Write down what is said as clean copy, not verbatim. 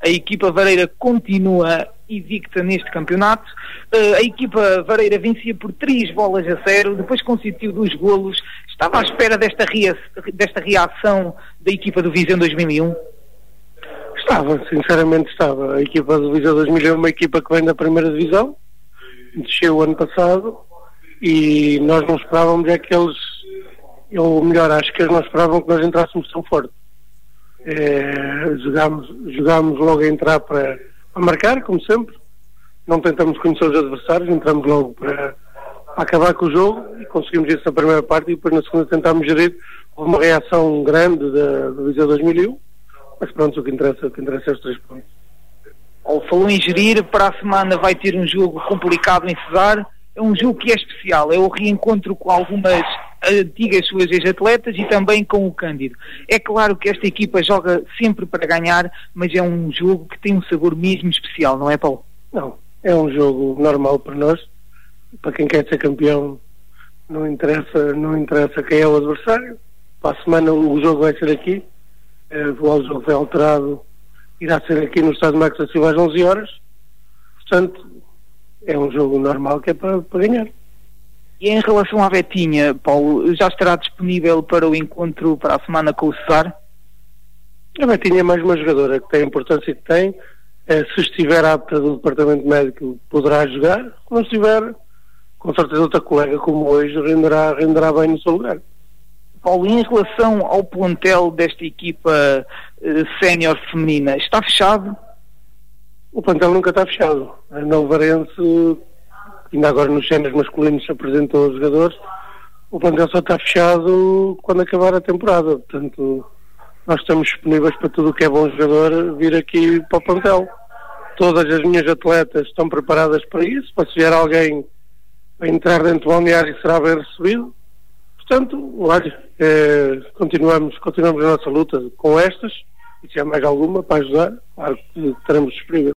A equipa vareira continua invicta neste campeonato. A equipa vareira vencia por 3-0, depois consentiu 2 golos. Estava à espera desta reação da equipa do Viseu 2001? Estava, sinceramente estava. A equipa do Viseu 2001 é uma equipa que vem da primeira divisão, desceu o ano passado, e nós não esperávamos ou melhor, acho que eles não esperavam que nós entrássemos tão forte. Jogámos logo a entrar para marcar, como sempre. Não tentamos conhecer os adversários, entramos logo para acabar com o jogo e conseguimos isso na primeira parte, e depois na segunda tentámos gerir. Houve uma reação grande do Viseu 2001, mas pronto, o que interessa é os 3 pontos. Falou em gerir, para a semana vai ter um jogo complicado em Cesar. É um jogo que é especial, é o reencontro com algumas antigas suas ex-atletas e também com o Cândido. É claro que esta equipa joga sempre para ganhar, mas é um jogo que tem um sabor mesmo especial, não é, Paulo? Não, é um jogo normal para nós. Para quem quer ser campeão, não interessa quem é o adversário. Para a semana o jogo vai ser aqui. O jogo foi alterado, irá ser aqui no Estádio Marcos da Silva às 11 horas. Portanto, é um jogo normal que é para ganhar. E em relação à Betinha, Paulo, já estará disponível para o encontro para a semana com o Cesar? A Betinha é mais uma jogadora que tem a importância que tem. Se estiver apta do departamento médico, poderá jogar. Se não estiver, com certeza outra colega como hoje renderá bem no seu lugar. Paulo, em relação ao plantel desta equipa sénior feminina, está fechado? O plantel nunca está fechado. A Novarense, ainda agora nos séniores masculinos, se apresentou aos jogadores. O plantel só está fechado quando acabar a temporada. Portanto, nós estamos disponíveis para tudo o que é bom jogador vir aqui para o plantel. Todas as minhas atletas estão preparadas para isso. Para se vier alguém a entrar dentro do balneário, será bem recebido. Portanto, olha, continuamos a nossa luta com estas, e se há mais alguma para ajudar, claro que estaremos disponíveis.